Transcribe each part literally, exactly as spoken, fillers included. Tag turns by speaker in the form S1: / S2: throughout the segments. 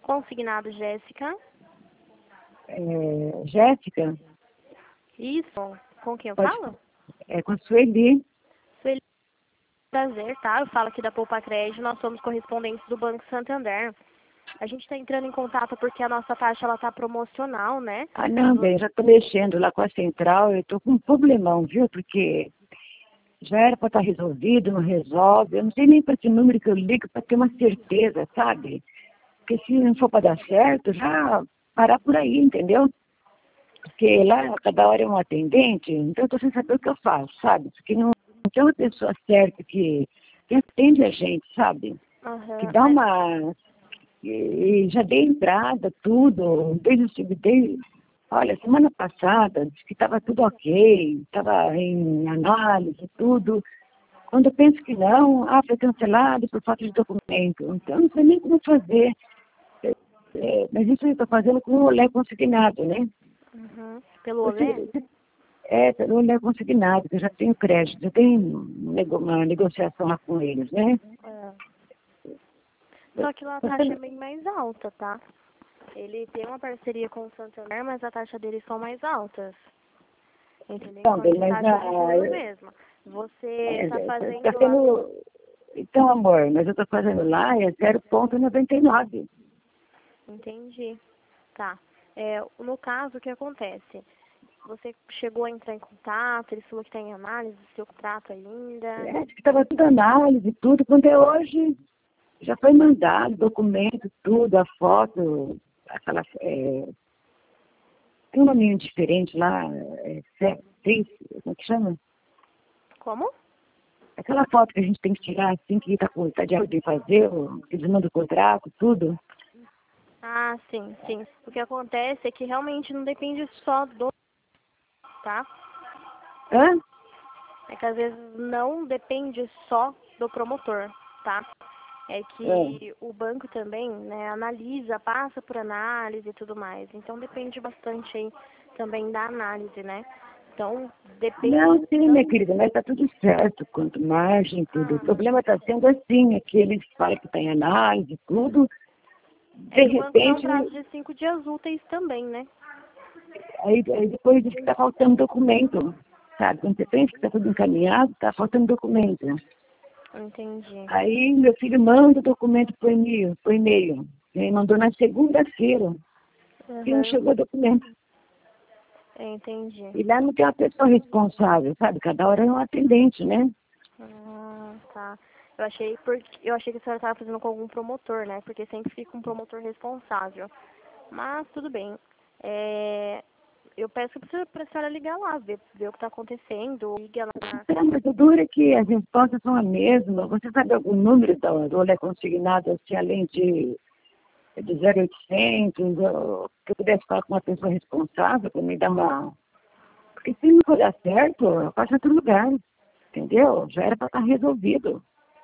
S1: Consignado, Jéssica.
S2: É, Jéssica?
S1: Isso. Com quem eu
S2: Pode,
S1: falo?
S2: é com a Sueli.
S1: Sueli, prazer, tá? Eu falo aqui da Poupa Crédito, nós somos correspondentes do Banco Santander. A gente está entrando em contato porque a nossa taxa ela tá promocional, né?
S2: Ah, não, bem, já estou mexendo lá com a central, eu estou com um problemão, viu? Porque já era para estar resolvido, não resolve. Eu não sei nem para que número que eu ligo para ter uma certeza, sabe? Porque se não for para dar certo, já parar por aí, entendeu? Porque lá cada hora é um atendente, então eu estou sem saber o que eu faço, sabe? Porque não, não tem uma pessoa certa que, que atende a gente, sabe? Que
S1: Aham.
S2: dá uma... E, e já dei entrada, tudo, desde o seguinte, olha, semana passada, disse que estava tudo ok, estava em análise, tudo. Quando eu penso que não, ah, foi cancelado por falta de documento. Então, eu não sei nem como fazer. É, é, mas isso eu estou fazendo com o olé consignado, né?
S1: Uhum. Pelo Olé?
S2: Você, é, pelo olé consignado, que eu já tenho crédito, eu tenho nego, uma negociação lá com eles, né?
S1: É. Só que lá a taxa é bem mais alta, tá? Ele tem uma parceria com o Santander, mas a taxa deles são mais altas. Entendeu?
S2: Então,
S1: Então,
S2: bem,
S1: de
S2: mas
S1: taxa de
S2: a,
S1: juros mesmo. Você está
S2: está
S1: fazendo lá no...
S2: sendo... Então, amor, mas eu estou fazendo lá é zero vírgula noventa e nove.
S1: Entendi. Tá. É, no caso, o que acontece? Você chegou a entrar em contato, ele falou que está em análise do seu contrato ainda.
S2: É, que estava tudo análise, tudo. Quando é hoje, já foi mandado, documento, tudo, a foto, aquela... É, tem um nome diferente lá, é, seis, como é que chama?
S1: Como?
S2: Aquela foto que a gente tem que tirar assim, que está tá de acordo em fazer, o- que eles mandam o contrato, tudo.
S1: Ah, sim, sim. O que acontece é que realmente não depende só do... Tá?
S2: Hã?
S1: É que às vezes não depende só do promotor, tá? É
S2: É.
S1: que o banco também, né, analisa, passa por análise e tudo mais. Então depende bastante aí também da análise, né? Então depende
S2: Não, sim, minha
S1: tanto...
S2: querida, mas está tudo certo, quanto margem, tudo. O
S1: Ah,
S2: problema está sendo assim, é que eles falam que está em análise, tudo.
S1: é
S2: De
S1: que o banco dá um
S2: repente,
S1: prazo de cinco dias úteis também, né?
S2: aí, aí depois diz que está faltando documento, sabe? Quando você pensa que está tudo encaminhado, está faltando documento.
S1: Entendi.
S2: Aí meu filho manda o documento por e-mail, por e-mail. Ele mandou na segunda-feira e não
S1: Uhum.
S2: chegou o documento.
S1: Entendi.
S2: E lá não tem uma pessoa responsável, sabe? Cada hora é um atendente, né?
S1: Ah, tá. Eu achei porque eu achei que a senhora estava fazendo com algum promotor, né? Porque sempre fica um promotor responsável. Mas tudo bem. É, eu peço para a senhora ligar lá, ver, ver o que está acontecendo. Liga lá.
S2: Então, mas o duro é que as respostas são as mesmas. Você sabe algum número do, do olé consignado, assim, além de, de zero oitocentos, ou que eu pudesse falar com uma pessoa responsável para me dar uma... Porque se não for dar certo, eu faço em outro lugar, entendeu? Já era para estar resolvido.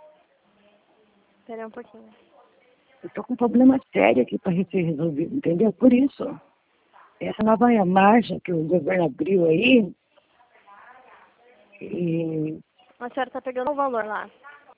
S1: Espera aí um pouquinho.
S2: Eu estou com um problema sério aqui para ser resolvido, entendeu? Por isso, essa nova margem que o governo abriu aí, e,
S1: A senhora está pegando o valor lá.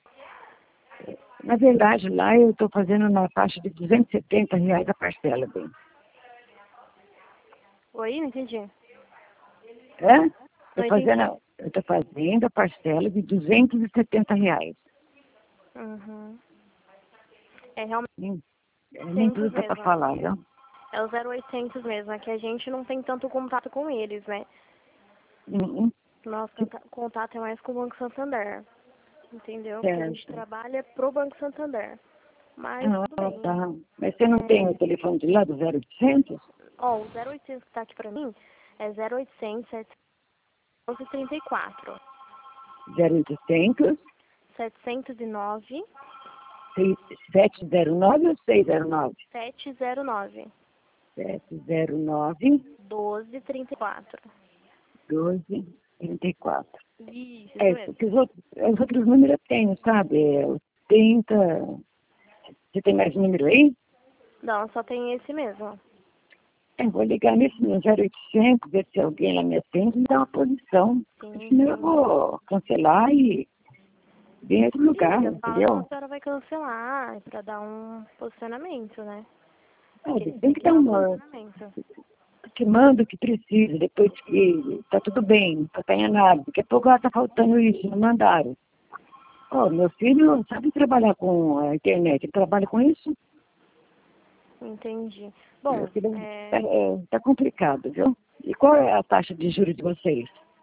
S2: na verdade, lá eu estou fazendo na faixa de duzentos e setenta reais a parcela, bem.
S1: Oi? Não entendi.
S2: É?
S1: Não
S2: Estou fazendo,
S1: entendi.
S2: a- eu estou fazendo a parcela de duzentos e setenta reais.
S1: Uhum. É realmente
S2: Nem, é, nem tudo
S1: oitocentos
S2: dá para
S1: mesmo.
S2: falar, viu?
S1: É o zero oitocentos mesmo. É que a gente não tem tanto contato com eles, né?
S2: Uhum,
S1: Nosso canta- contato é mais com o Banco Santander. Entendeu? Porque a gente
S2: certo.
S1: trabalha pro Banco Santander. Mas tudo
S2: Ah,
S1: bem.
S2: tá. Mas você não tem o telefone de lá do zero oitocentos?
S1: Ó, o zero oitocentos que tá aqui pra mim é zero oitocentos, setecentos e trinta e quatro.
S2: zero oitocentos,
S1: setecentos e nove,
S2: sete zero nove ou seis zero nove?
S1: setecentos e nove,
S2: sete zero nove,
S1: doze, trinta e quatro.
S2: doze, trinta e quatro.
S1: Isso, isso
S2: É,
S1: mesmo.
S2: porque os outros, os outros números eu tenho, sabe? É o trinta. Você tem mais número aí?
S1: Não, só tem esse mesmo.
S2: Eu vou ligar nesse no zero oitocentos, ver se alguém lá me atende e me dá uma posição.
S1: Sim,
S2: Senão eu
S1: sim.
S2: vou cancelar e vir em outro lugar,
S1: Liga, fala que a
S2: entendeu?
S1: senhora vai cancelar pra dar um posicionamento, né? Porque
S2: Sabe?
S1: eles
S2: Tem
S1: têm
S2: que
S1: que
S2: dar
S1: dar um
S2: uma...
S1: posicionamento.
S2: Que manda o que precisa, depois que tá tudo bem, não tá ganhando nada. Daqui a pouco ela tá faltando isso, não mandaram. Ó, meu filho sabe trabalhar com a internet, ele trabalha com isso.
S1: Entendi.
S2: Meu
S1: Bom,
S2: filho
S1: é...
S2: tá, é, tá complicado, viu? E qual é a taxa de juros de vocês?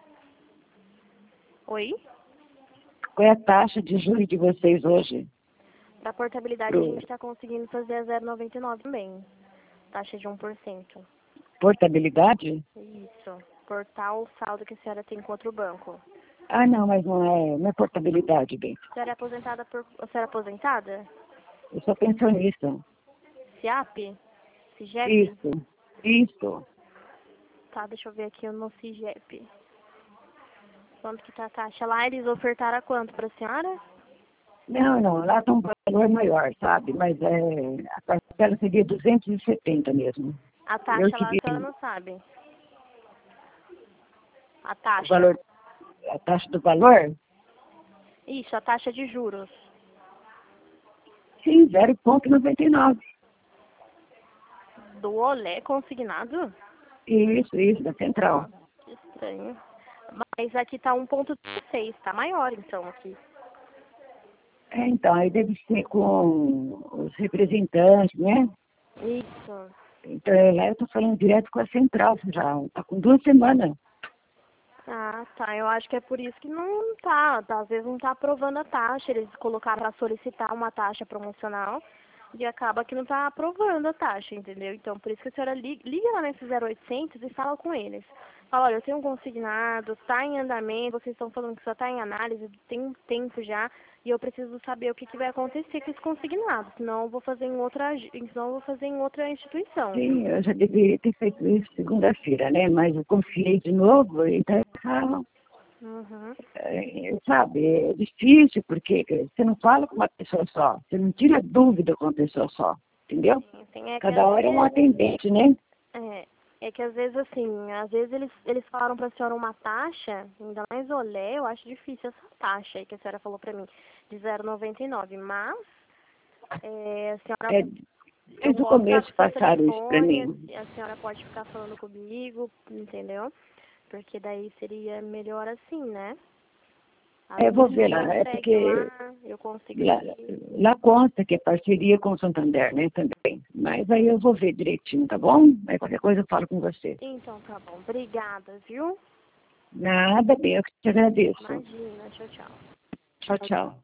S1: Oi?
S2: Qual é a taxa de juros de vocês hoje?
S1: Para portabilidade a
S2: Pro
S1: gente está conseguindo fazer a zero vírgula noventa e nove também. Taxa de um por cento.
S2: portabilidade?
S1: Isso. Portal o saldo que a senhora tem com outro banco.
S2: Ah, não, mas não é, não é portabilidade, bem.
S1: A senhora é aposentada por... A senhora é aposentada?
S2: Eu sou pensionista.
S1: SIAP? CIGEP?
S2: Isso, isso.
S1: Tá, deixa eu ver aqui no CIGEP. Quanto que tá a taxa lá? Eles ofertaram a quanto para a senhora?
S2: Não, não, lá tem um valor maior, sabe? Mas é, a parcela seria duzentos e setenta mesmo.
S1: A
S2: Eu
S1: taxa lá a
S2: queria
S1: senhora não sabe. A
S2: o
S1: taxa.
S2: valor, a taxa do valor?
S1: Isso, a taxa de juros.
S2: Sim, zero vírgula noventa e nove.
S1: Do Olé consignado?
S2: Isso, isso, da central.
S1: Que estranho. Mas aqui tá um ponto seis, tá maior então aqui.
S2: É, então, aí deve ser com os representantes, né?
S1: Isso.
S2: Então, é, lá eu estou falando direto com a central, já está com duas semanas.
S1: Ah, tá. Eu acho que é por isso que não tá. tá, Às vezes não tá aprovando a taxa. Eles colocaram para solicitar uma taxa promocional e acaba que não tá aprovando a taxa, entendeu? Então, por isso que a senhora liga, liga lá nesse zero oitocentos e fala com eles. Fala, olha, eu tenho um consignado, está em andamento, vocês estão falando que só está em análise, tem um tempo já, e eu preciso saber o que, que vai acontecer com esse consignado, senão eu vou fazer em outra, ag- senão eu vou fazer em outra instituição.
S2: Sim, eu já deveria ter feito isso segunda-feira, né? Mas eu confiei de novo, então, ah,
S1: Uhum.
S2: é, sabe, é difícil, porque você não fala com uma pessoa só, você não tira dúvida com uma pessoa só, entendeu?
S1: Assim, é que
S2: Cada
S1: às
S2: hora é um
S1: vezes,
S2: atendente, né?
S1: é, é que às vezes assim, às vezes eles, eles falaram pra senhora uma taxa, ainda mais olé, eu acho difícil essa taxa aí que a senhora falou pra mim, de zero vírgula noventa e nove, mas é, a senhora,
S2: É,
S1: eu
S2: desde o
S1: posso dar
S2: começo
S1: pro seu
S2: passaram isso para
S1: telefone,
S2: mim.
S1: a senhora pode ficar falando comigo, entendeu? Porque daí seria melhor assim, né? Às
S2: É, eu vou
S1: vezes
S2: ver
S1: a
S2: lá,
S1: gente
S2: é
S1: segue
S2: porque
S1: lá, eu consigo
S2: lá,
S1: aqui.
S2: lá consta que é parceria com o Santander, né, também. Mas aí eu vou ver direitinho, tá bom? Aí qualquer coisa eu falo com você.
S1: Então tá bom, obrigada, viu?
S2: Nada, bem, eu que te agradeço.
S1: Imagina, tchau, tchau.
S2: Tchau, tchau.